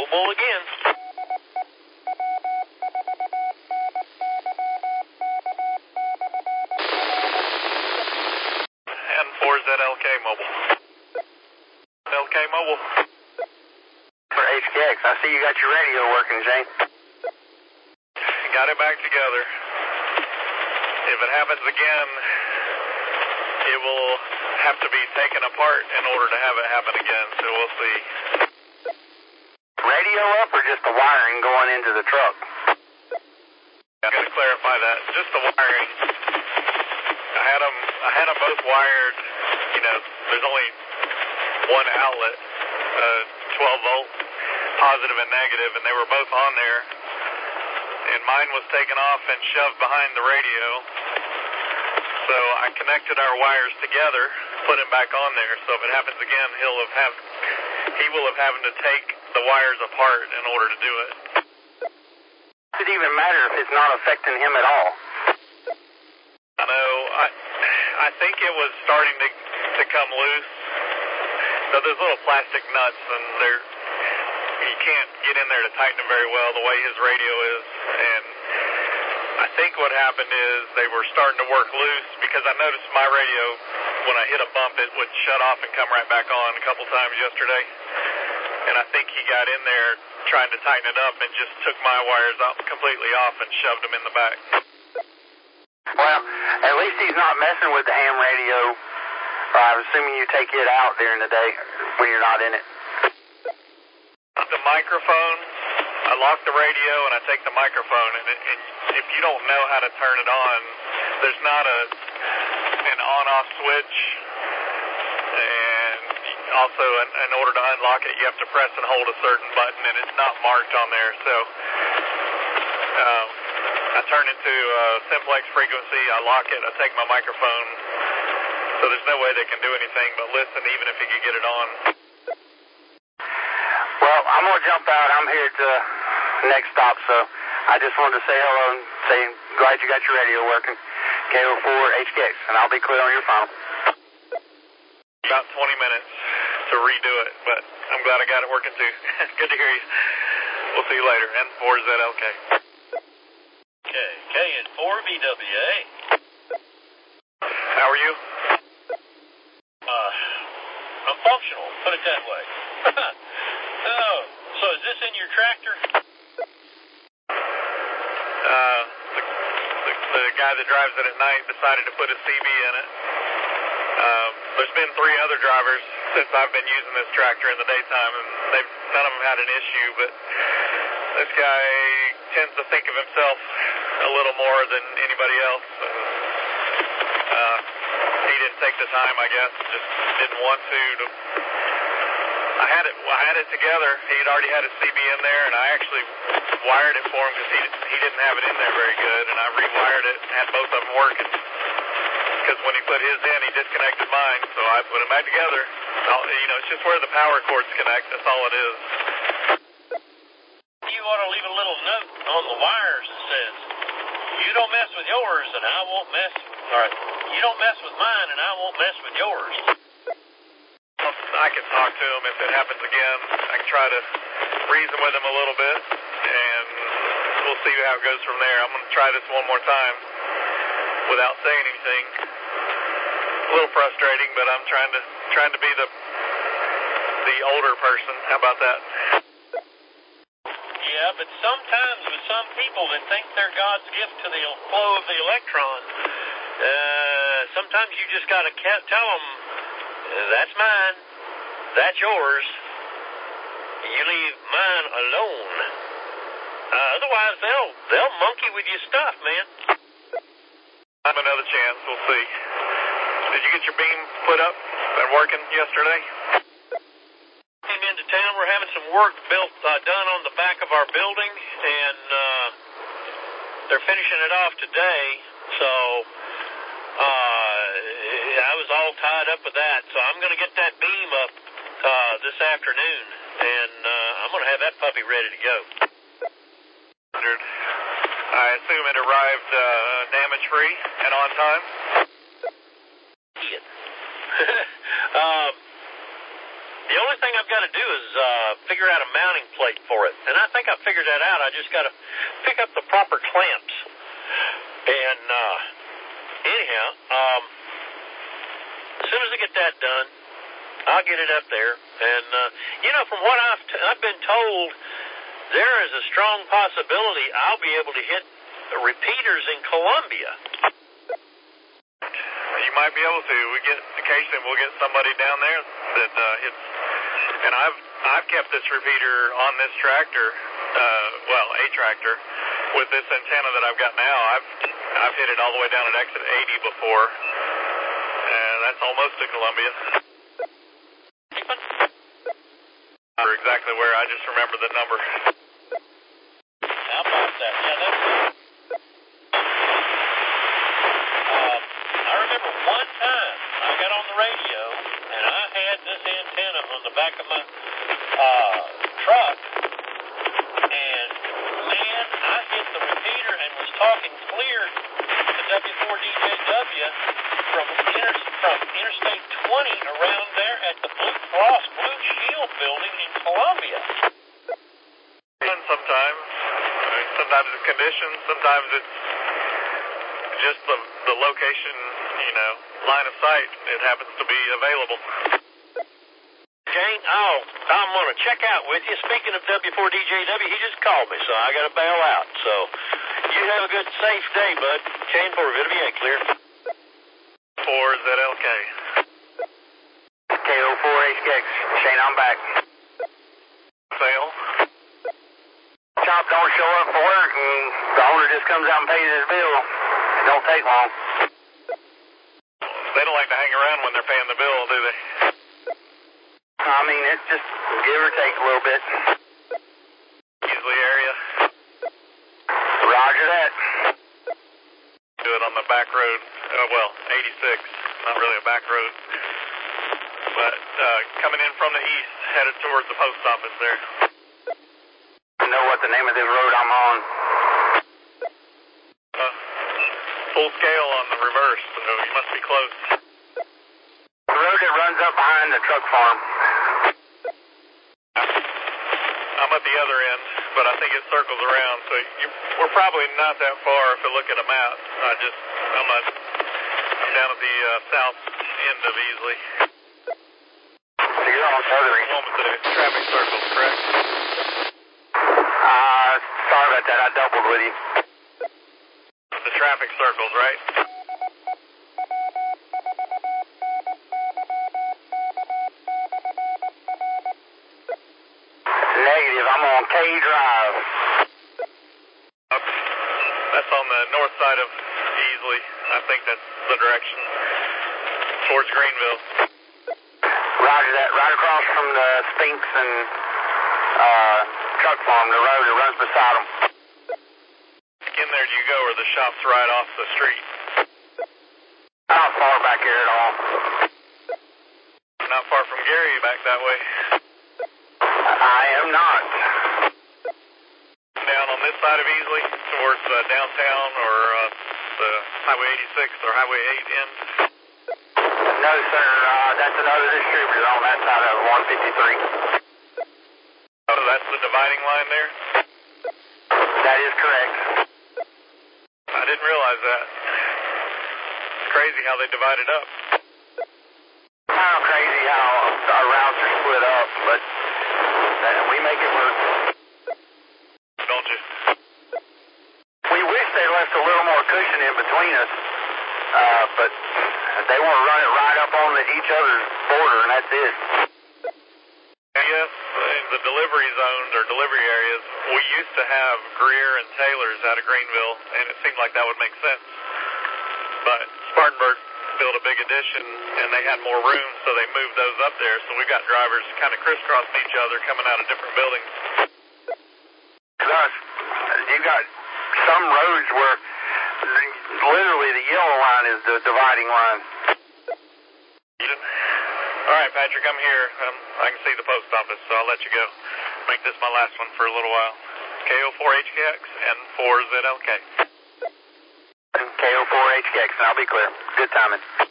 mobile again. N4ZLK mobile. LK mobile. For HKX, I see you got your radio working, Jane. Got it back together. If it happens again, it will have to be taken apart in order to have it happen again, so we'll see. Radio up or just the wiring going into the truck? I'm going to clarify that. Just the wiring. I had them both wired. You know, there's only one outlet, 12 volt, positive and negative, and they were both on there. And mine was taken off and shoved behind the radio. So I connected our wires together, put him back on there. So if it happens again, he will have having to take the wires apart in order to do it. Does it even matter if it's not affecting him at all? I know. I think it was starting to come loose. So there's little plastic nuts, and you can't get in there to tighten them very well the way his radio is. And I think what happened is they were starting to work loose because I noticed my radio, when I hit a bump, it would shut off and come right back on a couple times yesterday. And I think he got in there trying to tighten it up and just took my wires out completely off and shoved them in the back. Well, at least he's not messing with the ham radio. I'm assuming you take it out during the day when you're not in it. The microphone, I lock the radio and I take the microphone, and if you don't know how to turn it on, there's not an on-off switch, and also in order to unlock it, you have to press and hold a certain button, and it's not marked on there, so I turn into simplex frequency, I lock it, I take my microphone, so there's no way they can do anything but listen even if you could get it on. Well, I'm going to jump out. I'm here at the next stop, so I just wanted to say hello and say glad you got your radio working. KO4 HKX, and I'll be clear on your phone. About 20 minutes to redo it, but I'm glad I got it working too. Good to hear you. We'll see you later. N4ZLK. Okay, KN4VWA. How are you? I'm functional, put it that way. Oh, so is this in your tractor? The guy that drives it at night decided to put a CB in it. There's been 3 other drivers since I've been using this tractor in the daytime, and none of them had an issue, but this guy tends to think of himself a little more than anybody else. He didn't take the time, I guess, just didn't want to. I had it together. He had already had a CB in there, and I actually wired it for him because he didn't have it in there very good, and I rewired it and had both of them working. Because when he put his in, he disconnected mine, so I put them back together. It's just where the power cords connect. That's all it is. You ought to leave a little note on the wires that says, "You don't mess with yours, and I won't mess." All right. You don't mess with mine, and I won't mess with yours. I can talk to him if it happens again. I can try to reason with him a little bit, and we'll see how it goes from there. I'm going to try this one more time without saying anything. A little frustrating, but I'm trying to be the older person. How about that? Yeah, but sometimes with some people that think they're God's gift to the flow of the electron, sometimes you just got to tell them, that's mine, that's yours, you leave mine alone. Otherwise, they'll monkey with your stuff, man. I'll have another chance. We'll see. Did you get your beam put up and working yesterday? Came into town. We're having some work done on the back of our building, and they're finishing it off today. So I was all tied up with that. So I'm going to get that beam up this afternoon, and I'm going to have that puppy ready to go. I assume it arrived damage-free and on time? The only thing I've got to do is figure out a mounting place plate for it. And I think I figured that out. I just got to pick up the proper clamps. And anyhow, as soon as I get that done, I'll get it up there. And, from what I've been told, there is a strong possibility I'll be able to hit repeaters in Columbia. You might be able to. Occasionally we'll get somebody down there that hits. And I've kept this repeater on this tractor, a tractor, with this antenna that I've got now. I've hit it all the way down at exit 80 before, and that's almost to Columbia. Or exactly where, I just remember the number. How about that? Yeah, that's it. I remember one time I got on the radio, and I had this antenna on the back of my truck, and man, I hit the repeater and was talking clear to W4DJW from Interstate 20 around there at the Blue Shield building in Columbia. And sometimes it's conditions, sometimes it's just the location, line of sight. It happens to be available. Jane, I'm going to check out with you. Speaking of W4DJW, he just called me, so I got to bail out. So you have a good, safe day, bud. Jane for Riviera, clear. 4ZLK. KO4HKX. Shane, I'm back. Fail. Chop don't show up for work, and the owner just comes out and pays his bill. It don't take long. They don't like to hang around when they're paying the bill, do they? I mean, it's just give or take a little bit. Easley area. Roger that. Do it on the back road. 86. Not really a back road. But coming in from the east, headed towards the post office there. You know what the name of this road I'm on? Full scale on the reverse, so you must be close. The road that runs up behind the truck farm. I'm at the other end, but I think it circles around, so we're probably not that far if I look at a map. I'm down at the south end of Easley. So you're on the other end. Home at the traffic circles, correct? Sorry about that. I doubled with you. The traffic circles, right? Negative. I'm on K Drive. That's on the north side of Easley. I think that's the direction. Towards Greenville. Roger that. Right across from the Spinks and truck farm, the road that runs beside them. In there do you go, or the shop's right off the street? Not far back here at all. Not far from Gary, back that way. I am not. Down on this side of Easley, towards downtown or the Highway 86 or Highway 8 end? No, sir. That's another distributor on that side of 153. Oh, that's the dividing line there? That is correct. I didn't realize that. It's crazy how they divide it up. Kind of crazy how our routes are split up, but we make it work. Don't you? We wish they left a little more cushion in between us, but they want to run it right up on each other's border, and that's it. Yes, in the delivery zones or delivery areas, we used to have Greer and Taylor's out of Greenville, and it seemed like that would make sense. But Spartanburg built a big addition, and they had more room, so they moved those up there. So we've got drivers kind of crisscrossing each other, coming out of different buildings. Plus, you got some roads where literally the yellow line is the dividing line. All right, Patrick, I'm here. I can see the post office, so I'll let you go. Make this my last one for a little while. KO4HKX and 4ZLK. KO4HKX, and I'll be clear. Good timing.